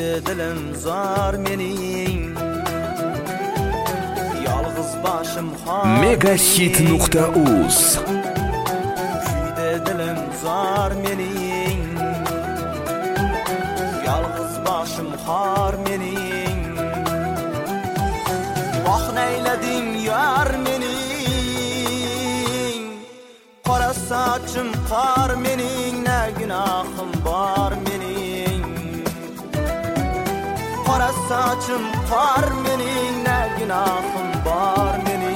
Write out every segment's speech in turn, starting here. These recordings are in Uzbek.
Kuydi dilim zor mening, yolg'iz boshim xor. Megahit.uz. Kuydi dilim zor mening, yolg'iz boshim xor mening. Voh neyleding yar mening, qora sochim qor mening, ne gunohim bor mening. Qora sochim qor mening, ne gunohim bor mening.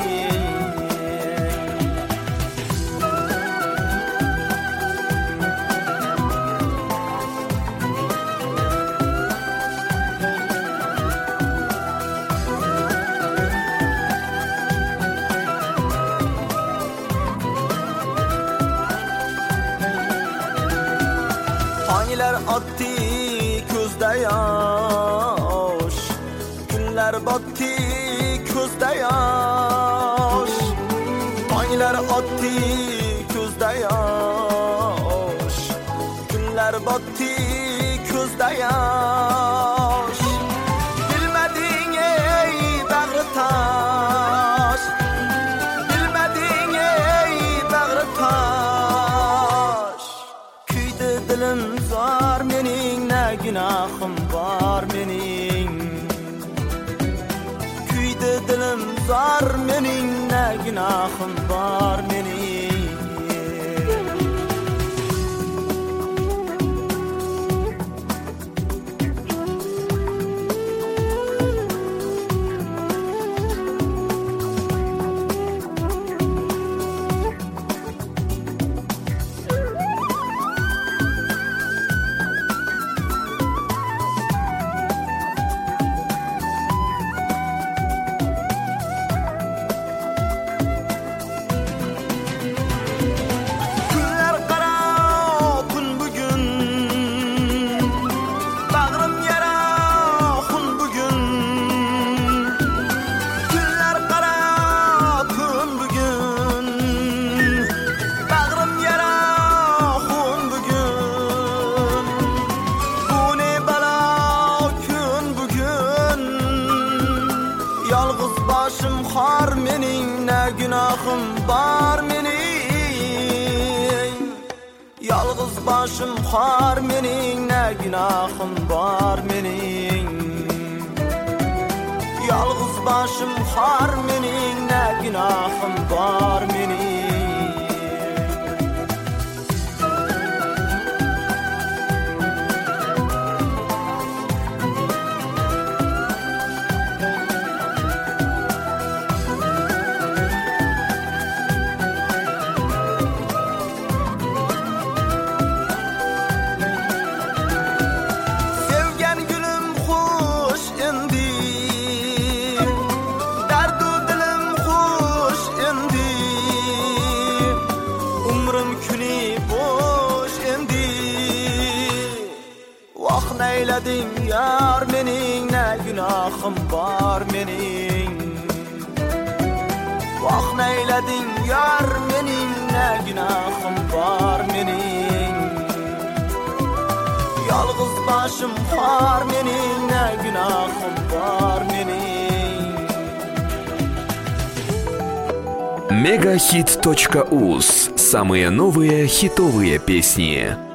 Tonglar otdi ko'zda yosh, kunlar botdi ko'zda yosh. Tonglar otdi ko'zda yosh, kunlar botdi ko'zda yosh. Bilmading ey bag'ri tosh, bilmading ey bag'ri tosh. Kuydi dilim zor mening, ne gunohim bor mening. Kuydi dilim zor mening, ne gunohim bor mening. Yolg'iz boshim xor mening, ne gunohim bor mening. Yolg'iz boshim xor mening, ne gunohim bor mening. Yolg'iz boshim xor mening, ne gunohim bor mening. Voh neyleding yar mening, ne gunohim bor mening. Voh neyleding yar mening, ne gunohim bor mening. Yolg'iz boshim xor mening, ne gunohim bor mening. Megahit.uz. Самые новые хитовые песни.